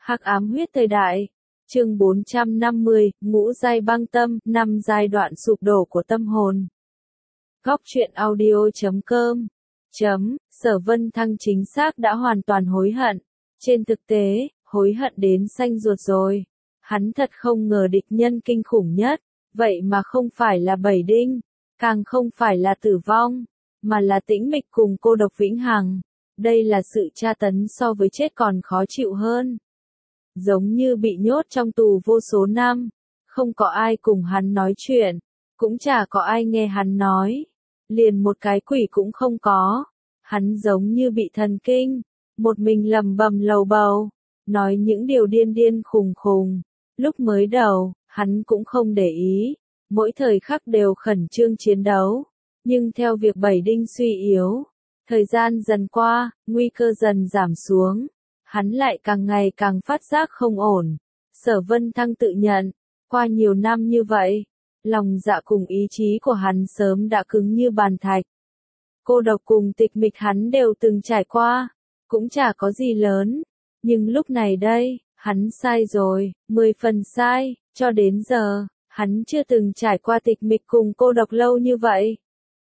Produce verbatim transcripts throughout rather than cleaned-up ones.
Hắc ám huyết thời đại. Chương bốn trăm năm mươi, ngũ giai băng tâm, năm giai đoạn sụp đổ của tâm hồn. Góc truyện audio chấm com. Chấm, Sở Vân Thăng chính xác đã hoàn toàn hối hận. Trên thực tế, hối hận đến xanh ruột rồi. Hắn thật không ngờ địch nhân kinh khủng nhất, vậy mà không phải là Bảy Đinh, càng không phải là tử vong, mà là tĩnh mịch cùng cô độc vĩnh hằng. Đây là sự tra tấn so với chết còn khó chịu hơn. Giống như bị nhốt trong tù vô số năm, không có ai cùng hắn nói chuyện, cũng chả có ai nghe hắn nói, liền một cái quỷ cũng không có. Hắn giống như bị thần kinh, một mình lầm bầm lầu bầu, nói những điều điên điên khùng khùng. Lúc mới đầu, hắn cũng không để ý, mỗi thời khắc đều khẩn trương chiến đấu, nhưng theo việc Bảy Đinh suy yếu, thời gian dần qua, nguy cơ dần giảm xuống, hắn lại càng ngày càng phát giác không ổn. Sở Vân Thăng tự nhận, qua nhiều năm như vậy, lòng dạ cùng ý chí của hắn sớm đã cứng như bàn thạch. Cô độc cùng tịch mịch hắn đều từng trải qua, cũng chả có gì lớn, nhưng lúc này đây, hắn sai rồi, mười phần sai, cho đến giờ, hắn chưa từng trải qua tịch mịch cùng cô độc lâu như vậy.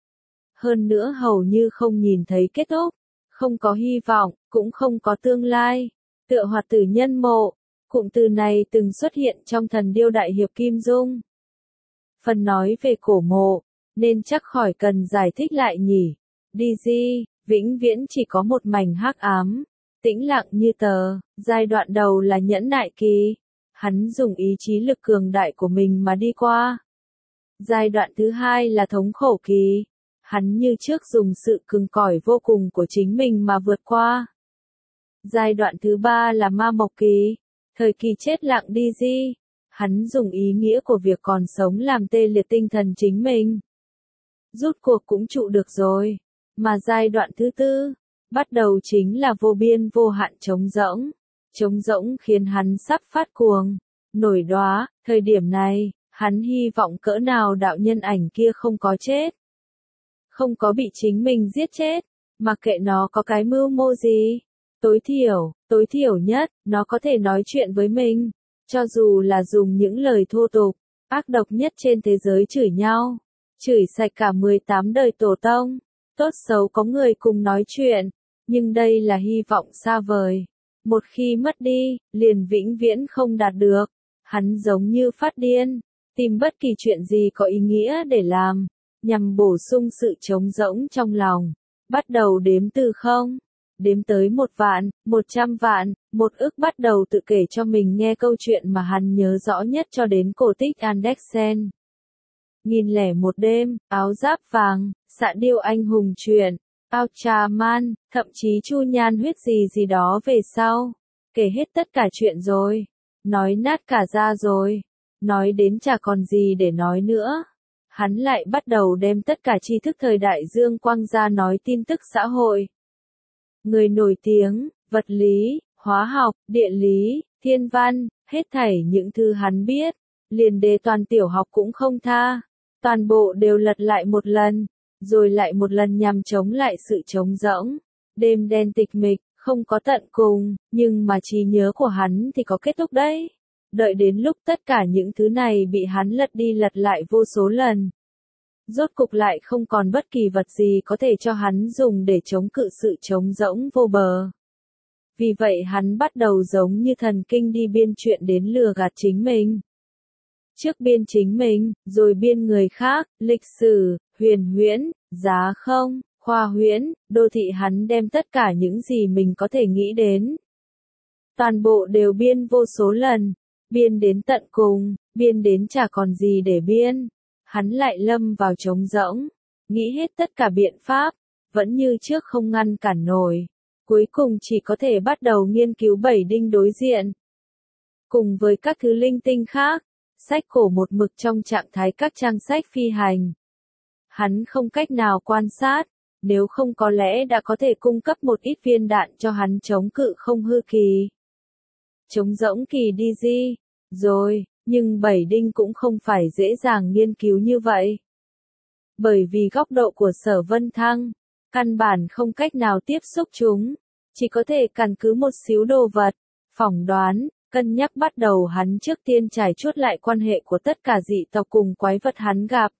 Hơn nữa hầu như không nhìn thấy kết thúc, không có hy vọng, cũng không có tương lai, tựa hoạt tử nhân mộ, cụm từ này từng xuất hiện trong Thần Điêu Đại Hiệp Kim Dung. Phần nói về cổ mộ, nên chắc khỏi cần giải thích lại nhỉ. đê giê, vĩnh viễn chỉ có một mảnh hắc ám, tĩnh lặng như tờ. Giai đoạn đầu là nhẫn nại kỳ, hắn dùng ý chí lực cường đại của mình mà đi qua. Giai đoạn thứ hai là thống khổ kỳ, hắn như trước dùng sự cứng cỏi vô cùng của chính mình mà vượt qua. Giai đoạn thứ ba là ma mộc kỳ, thời kỳ chết lặng đê giê, hắn dùng ý nghĩa của việc còn sống làm tê liệt tinh thần chính mình. Rút cuộc cũng trụ được rồi, mà giai đoạn thứ tư, bắt đầu chính là vô biên vô hạn trống rỗng. Trống rỗng khiến hắn sắp phát cuồng, nổi đoá. Thời điểm này, hắn hy vọng cỡ nào đạo nhân ảnh kia không có chết, không có bị chính mình giết chết, mặc kệ nó có cái mưu mô gì. Tối thiểu, tối thiểu nhất, nó có thể nói chuyện với mình, cho dù là dùng những lời thô tục, ác độc nhất trên thế giới chửi nhau, chửi sạch cả mười tám đời tổ tông, tốt xấu có người cùng nói chuyện, nhưng đây là hy vọng xa vời. Một khi mất đi, liền vĩnh viễn không đạt được. Hắn giống như phát điên, tìm bất kỳ chuyện gì có ý nghĩa để làm, nhằm bổ sung sự trống rỗng trong lòng. Bắt đầu đếm từ không, đếm tới một vạn, một trăm vạn, một ức, bắt đầu tự kể cho mình nghe câu chuyện mà hắn nhớ rõ nhất cho đến cổ tích Andersen. Nghìn lẻ một đêm, áo giáp vàng, Xạ Điêu anh hùng truyện, Ultraman, thậm chí Chu Nhan huyết gì gì đó về sau. Kể hết tất cả chuyện rồi, nói nát cả ra rồi, nói đến chả còn gì để nói nữa. Hắn lại bắt đầu đem tất cả tri thức thời đại dương quang ra nói tin tức xã hội. Người nổi tiếng, vật lý, hóa học, địa lý, thiên văn, hết thảy những thứ hắn biết, liền đề toàn tiểu học cũng không tha. Toàn bộ đều lật lại một lần, rồi lại một lần nhằm chống lại sự trống rỗng. Đêm đen tịch mịch, không có tận cùng, nhưng mà trí nhớ của hắn thì có kết thúc đấy. Đợi đến lúc tất cả những thứ này bị hắn lật đi lật lại vô số lần, rốt cục lại không còn bất kỳ vật gì có thể cho hắn dùng để chống cự sự trống rỗng vô bờ. Vì vậy hắn bắt đầu giống như thần kinh đi biên chuyện đến lừa gạt chính mình. Trước biên chính mình, rồi biên người khác, lịch sử, huyền huyễn, giá không, khoa huyễn, đô thị, hắn đem tất cả những gì mình có thể nghĩ đến. Toàn bộ đều biên vô số lần, biên đến tận cùng, biên đến chả còn gì để biên. Hắn lại lâm vào trống rỗng, nghĩ hết tất cả biện pháp, vẫn như trước không ngăn cản nổi. Cuối cùng chỉ có thể bắt đầu nghiên cứu Bảy Đinh đối diện. Cùng với các thứ linh tinh khác, sách cổ một mực trong trạng thái các trang sách phi hành. Hắn không cách nào quan sát, nếu không có lẽ đã có thể cung cấp một ít viên đạn cho hắn chống cự không hư kỳ. Trống rỗng kỳ đê giê, rồi, nhưng Bảy Đinh cũng không phải dễ dàng nghiên cứu như vậy. Bởi vì góc độ của Sở Vân Thăng, căn bản không cách nào tiếp xúc chúng, chỉ có thể căn cứ một xíu đồ vật, phỏng đoán, Cân nhắc bắt đầu hắn trước tiên trải chuốt lại quan hệ của tất cả dị tộc cùng quái vật hắn gặp.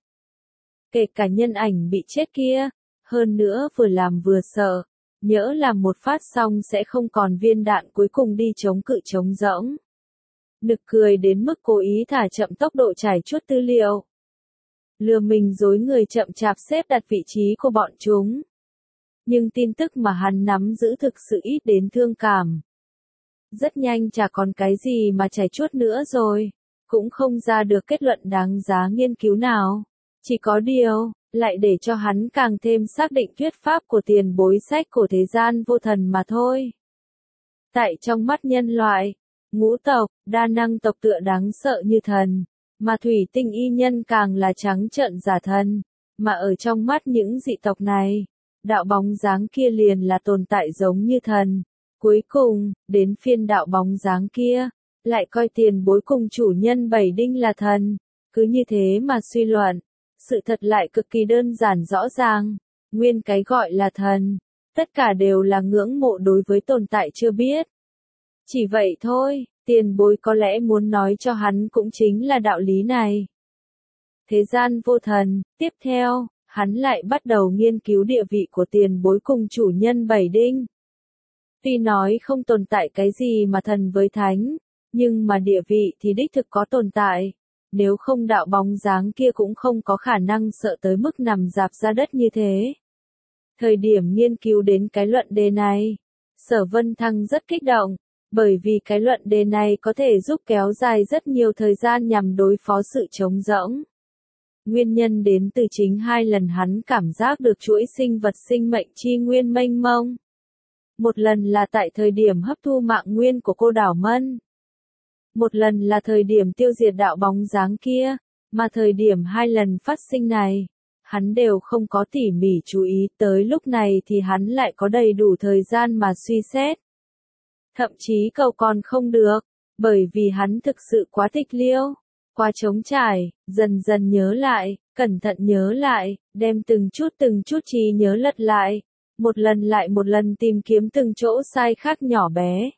Kể cả nhân ảnh bị chết kia, hơn nữa vừa làm vừa sợ, nhỡ làm một phát xong sẽ không còn viên đạn cuối cùng đi chống cự trống rỗng. Nực cười đến mức cố ý thả chậm tốc độ trải chuốt tư liệu. Lừa mình dối người chậm chạp xếp đặt vị trí của bọn chúng. Nhưng tin tức mà hắn nắm giữ thực sự ít đến thương cảm. Rất nhanh chả còn cái gì mà trải chuốt nữa rồi, cũng không ra được kết luận đáng giá nghiên cứu nào. Chỉ có điều, lại để cho hắn càng thêm xác định thuyết pháp của tiền bối sách của thế gian vô thần mà thôi. Tại trong mắt nhân loại, ngũ tộc, đa năng tộc tựa đáng sợ như thần, mà thủy tinh y nhân càng là trắng trợn giả thần, mà ở trong mắt những dị tộc này, đạo bóng dáng kia liền là tồn tại giống như thần. Cuối cùng, đến phiên đạo bóng dáng kia, lại coi tiền bối cùng chủ nhân bảy đinh là thần, cứ như thế mà suy luận. Sự thật lại cực kỳ đơn giản rõ ràng, nguyên cái gọi là thần, tất cả đều là ngưỡng mộ đối với tồn tại chưa biết. Chỉ vậy thôi, tiền bối có lẽ muốn nói cho hắn cũng chính là đạo lý này. Thế gian vô thần, tiếp theo, hắn lại bắt đầu nghiên cứu địa vị của tiền bối cùng chủ nhân bảy đinh. Tuy nói không tồn tại cái gì mà thần với thánh, nhưng mà địa vị thì đích thực có tồn tại. Nếu không đạo bóng dáng kia cũng không có khả năng sợ tới mức nằm rạp ra đất như thế. Thời điểm nghiên cứu đến cái luận đề này, Sở Vân Thăng rất kích động, bởi vì cái luận đề này có thể giúp kéo dài rất nhiều thời gian nhằm đối phó sự trống rỗng. Nguyên nhân đến từ chính hai lần hắn cảm giác được chuỗi sinh vật sinh mệnh chi nguyên mênh mông. Một lần là tại thời điểm hấp thu mạng nguyên của cô đảo Mân. Một lần là thời điểm tiêu diệt đạo bóng dáng kia, mà thời điểm hai lần phát sinh này, hắn đều không có tỉ mỉ chú ý, tới lúc này thì hắn lại có đầy đủ thời gian mà suy xét. Thậm chí cầu còn không được, bởi vì hắn thực sự quá tịch liêu, quá trống trải, dần dần nhớ lại, cẩn thận nhớ lại, đem từng chút từng chút trí nhớ lật lại, một lần lại một lần tìm kiếm từng chỗ sai khác nhỏ bé.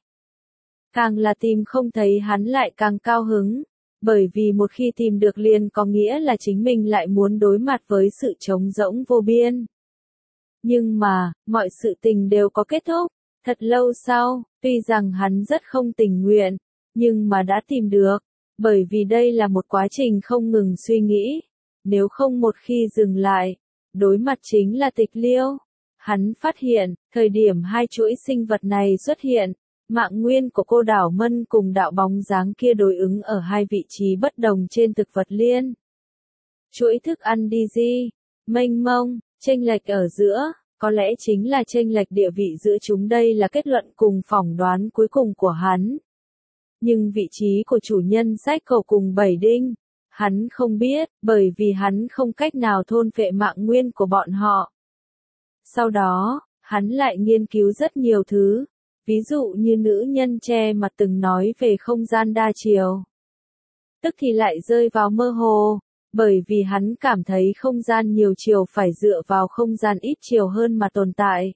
Càng là tìm không thấy hắn lại càng cao hứng, bởi vì một khi tìm được liền có nghĩa là chính mình lại muốn đối mặt với sự trống rỗng vô biên. Nhưng mà, mọi sự tình đều có kết thúc, thật lâu sau, tuy rằng hắn rất không tình nguyện, nhưng mà đã tìm được, bởi vì đây là một quá trình không ngừng suy nghĩ, nếu không một khi dừng lại, đối mặt chính là tịch liêu. Hắn phát hiện, thời điểm hai chuỗi sinh vật này xuất hiện, mạng nguyên của cô đảo Mân cùng đạo bóng dáng kia đối ứng ở hai vị trí bất đồng trên thực vật liên. Chuỗi thức ăn đi di, mênh mông, chênh lệch ở giữa, có lẽ chính là chênh lệch địa vị giữa chúng đây là kết luận cùng phỏng đoán cuối cùng của hắn. Nhưng vị trí của chủ nhân sách cầu cùng bảy đinh, hắn không biết, bởi vì hắn không cách nào thôn phệ mạng nguyên của bọn họ. Sau đó, hắn lại nghiên cứu rất nhiều thứ, ví dụ như nữ nhân che mặt từng nói về không gian đa chiều. Tức thì lại rơi vào mơ hồ, bởi vì hắn cảm thấy không gian nhiều chiều phải dựa vào không gian ít chiều hơn mà tồn tại.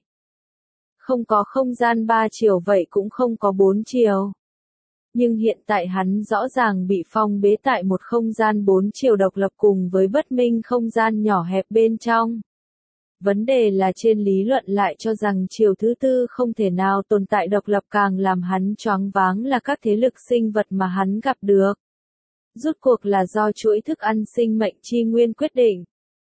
Không có không gian ba chiều vậy cũng không có bốn chiều. Nhưng hiện tại hắn rõ ràng bị phong bế tại một không gian bốn chiều độc lập cùng với bất minh không gian nhỏ hẹp bên trong. Vấn đề là trên lý luận lại cho rằng chiều thứ tư không thể nào tồn tại độc lập, càng làm hắn choáng váng là các thế lực sinh vật mà hắn gặp được. Rốt cuộc là do chuỗi thức ăn sinh mệnh chi nguyên quyết định?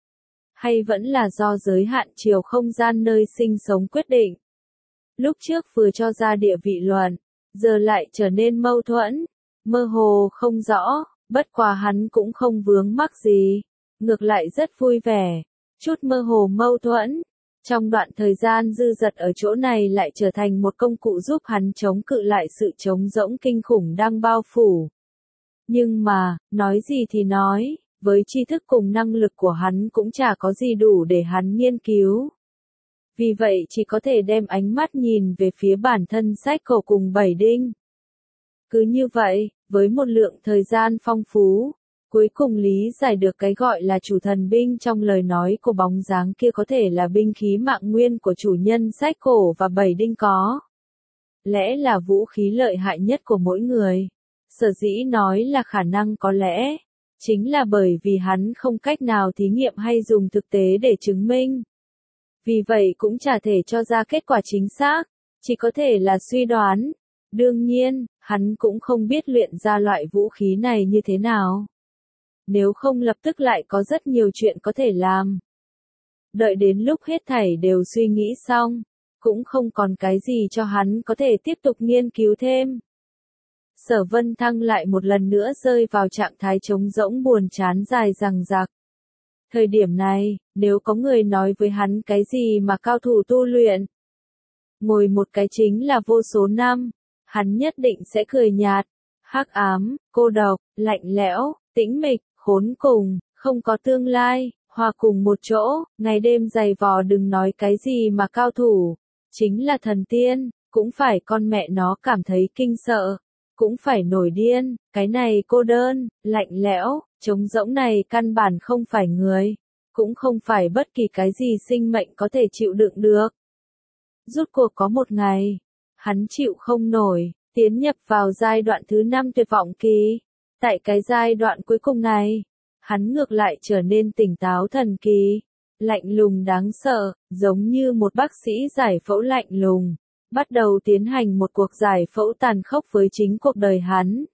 Hay vẫn là do giới hạn chiều không gian nơi sinh sống quyết định? Lúc trước vừa cho ra địa vị luận, giờ lại trở nên mâu thuẫn, mơ hồ không rõ, bất quá hắn cũng không vướng mắc gì, ngược lại rất vui vẻ. Chút mơ hồ mâu thuẫn, trong đoạn thời gian dư dật ở chỗ này lại trở thành một công cụ giúp hắn chống cự lại sự trống rỗng kinh khủng đang bao phủ. Nhưng mà, nói gì thì nói, với tri thức cùng năng lực của hắn cũng chả có gì đủ để hắn nghiên cứu. Vì vậy chỉ có thể đem ánh mắt nhìn về phía bản thân sách cổ cùng bảy đinh. Cứ như vậy, với một lượng thời gian phong phú, cuối cùng lý giải được cái gọi là chủ thần binh trong lời nói của bóng dáng kia có thể là binh khí mạng nguyên của chủ nhân sách cổ và bảy đinh có. lẽ là vũ khí lợi hại nhất của mỗi người. Sở dĩ nói là khả năng có lẽ, chính là bởi vì hắn không cách nào thí nghiệm hay dùng thực tế để chứng minh. Vì vậy cũng chả thể cho ra kết quả chính xác, chỉ có thể là suy đoán. Đương nhiên, hắn cũng không biết luyện ra loại vũ khí này như thế nào. Nếu không lập tức lại có rất nhiều chuyện có thể làm. Đợi đến lúc hết thảy đều suy nghĩ xong, cũng không còn cái gì cho hắn có thể tiếp tục nghiên cứu thêm. Sở Vân Thăng lại một lần nữa rơi vào trạng thái trống rỗng buồn chán dài dằng dặc. Thời điểm này, nếu có người nói với hắn cái gì mà cao thủ tu luyện, ngồi một cái chính là vô số năm, hắn nhất định sẽ cười nhạt, hắc ám, cô độc, lạnh lẽo, tĩnh mịch, khốn cùng, không có tương lai, hòa cùng một chỗ, ngày đêm dày vò đừng nói cái gì mà cao thủ, chính là thần tiên, cũng phải con mẹ nó cảm thấy kinh sợ, cũng phải nổi điên, cái này cô đơn, lạnh lẽo, trống rỗng này căn bản không phải người, cũng không phải bất kỳ cái gì sinh mệnh có thể chịu đựng được. Rút cuộc có một ngày, hắn chịu không nổi, tiến nhập vào giai đoạn thứ năm tuyệt vọng kỳ. Tại cái giai đoạn cuối cùng này, hắn ngược lại trở nên tỉnh táo thần kỳ, lạnh lùng đáng sợ, giống như một bác sĩ giải phẫu lạnh lùng, bắt đầu tiến hành một cuộc giải phẫu tàn khốc với chính cuộc đời hắn.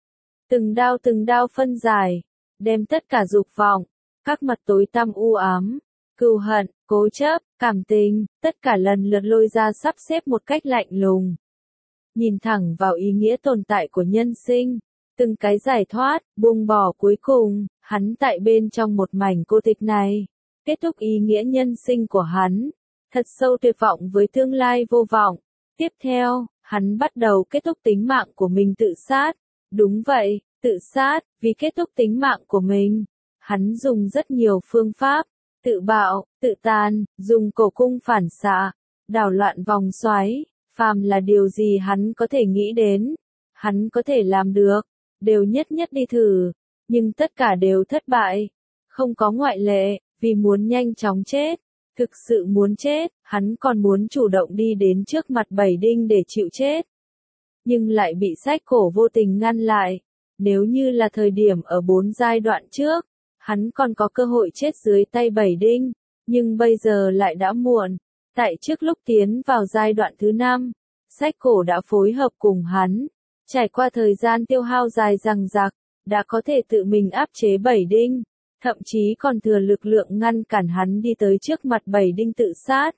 Từng đao từng đao phân giải, đem tất cả dục vọng, các mặt tối tăm u ám, cừu hận, cố chấp, cảm tình, tất cả lần lượt lôi ra sắp xếp một cách lạnh lùng. Nhìn thẳng vào ý nghĩa tồn tại của nhân sinh, từng cái giải thoát, buông bỏ cuối cùng, hắn tại bên trong một mảnh cô tịch này, kết thúc ý nghĩa nhân sinh của hắn, thật sâu tuyệt vọng với tương lai vô vọng. Tiếp theo, hắn bắt đầu kết thúc tính mạng của mình tự sát. Đúng vậy, tự sát, vì kết thúc tính mạng của mình. Hắn dùng rất nhiều phương pháp, tự bạo, tự tàn, dùng cổ cung phản xạ, đảo loạn vòng xoáy, phàm là điều gì hắn có thể nghĩ đến, hắn có thể làm được, đều nhất nhất đi thử, nhưng tất cả đều thất bại, không có ngoại lệ, vì muốn nhanh chóng chết, thực sự muốn chết, hắn còn muốn chủ động đi đến trước mặt Bảy Đinh để chịu chết. Nhưng lại bị sách cổ vô tình ngăn lại, nếu như là thời điểm ở bốn giai đoạn trước, hắn còn có cơ hội chết dưới tay Bảy Đinh, nhưng bây giờ lại đã muộn. Tại trước lúc tiến vào giai đoạn thứ năm, sách cổ đã phối hợp cùng hắn, trải qua thời gian tiêu hao dài dằng dặc, đã có thể tự mình áp chế Bảy Đinh, thậm chí còn thừa lực lượng ngăn cản hắn đi tới trước mặt Bảy Đinh tự sát.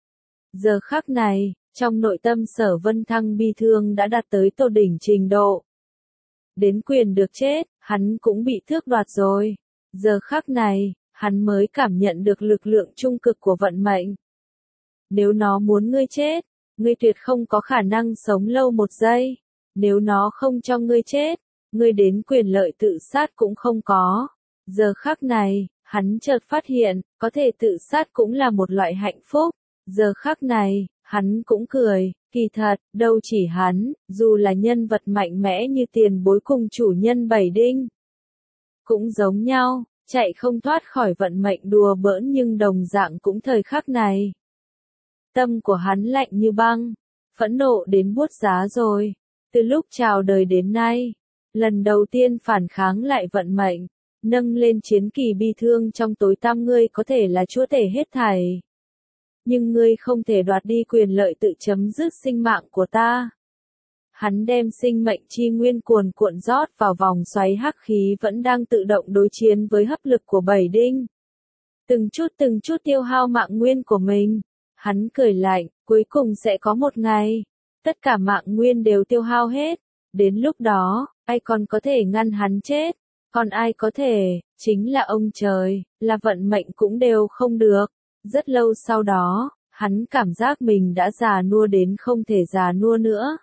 Giờ khắc này, trong nội tâm Sở Vân Thăng bi thương đã đạt tới tột đỉnh trình độ. Đến quyền được chết, hắn cũng bị thước đoạt rồi. Giờ khắc này, hắn mới cảm nhận được lực lượng trung cực của vận mệnh. Nếu nó muốn ngươi chết, ngươi tuyệt không có khả năng sống lâu một giây. Nếu nó không cho ngươi chết, ngươi đến quyền lợi tự sát cũng không có. Giờ khắc này, hắn chợt phát hiện, có thể tự sát cũng là một loại hạnh phúc. Giờ khắc này, hắn cũng cười, kỳ thật, đâu chỉ hắn, dù là nhân vật mạnh mẽ như tiền bối cùng chủ nhân Bảy Đinh. Cũng giống nhau, chạy không thoát khỏi vận mệnh đùa bỡn nhưng đồng dạng cũng thời khắc này. Tâm của hắn lạnh như băng, phẫn nộ đến buốt giá rồi. Từ lúc chào đời đến nay, lần đầu tiên phản kháng lại vận mệnh, nâng lên chiến kỳ bi thương trong tối tăm ngươi có thể là chúa tể hết thảy. Nhưng ngươi không thể đoạt đi quyền lợi tự chấm dứt sinh mạng của ta. Hắn đem sinh mệnh chi nguyên cuồn cuộn rót vào vòng xoáy hắc khí vẫn đang tự động đối chiến với hấp lực của Bảy Đinh. Từng chút từng chút tiêu hao mạng nguyên của mình. Hắn cười lạnh, cuối cùng sẽ có một ngày, tất cả mạng nguyên đều tiêu hao hết. Đến lúc đó, ai còn có thể ngăn hắn chết? Còn ai có thể, chính là ông trời, là vận mệnh cũng đều không được. Rất lâu sau đó, hắn cảm giác mình đã già nua đến không thể già nua nữa.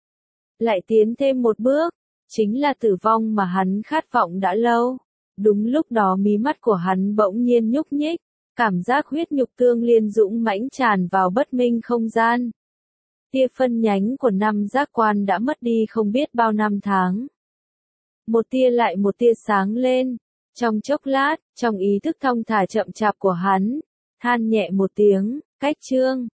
Lại tiến thêm một bước, chính là tử vong mà hắn khát vọng đã lâu. Đúng lúc đó mí mắt của hắn bỗng nhiên nhúc nhích, cảm giác huyết nhục tương liên dũng mãnh tràn vào bất minh không gian. Tia phân nhánh của năm giác quan đã mất đi không biết bao năm tháng. Một tia lại một tia sáng lên, trong chốc lát, trong ý thức thong thả chậm chạp của hắn, than nhẹ một tiếng, cách chương.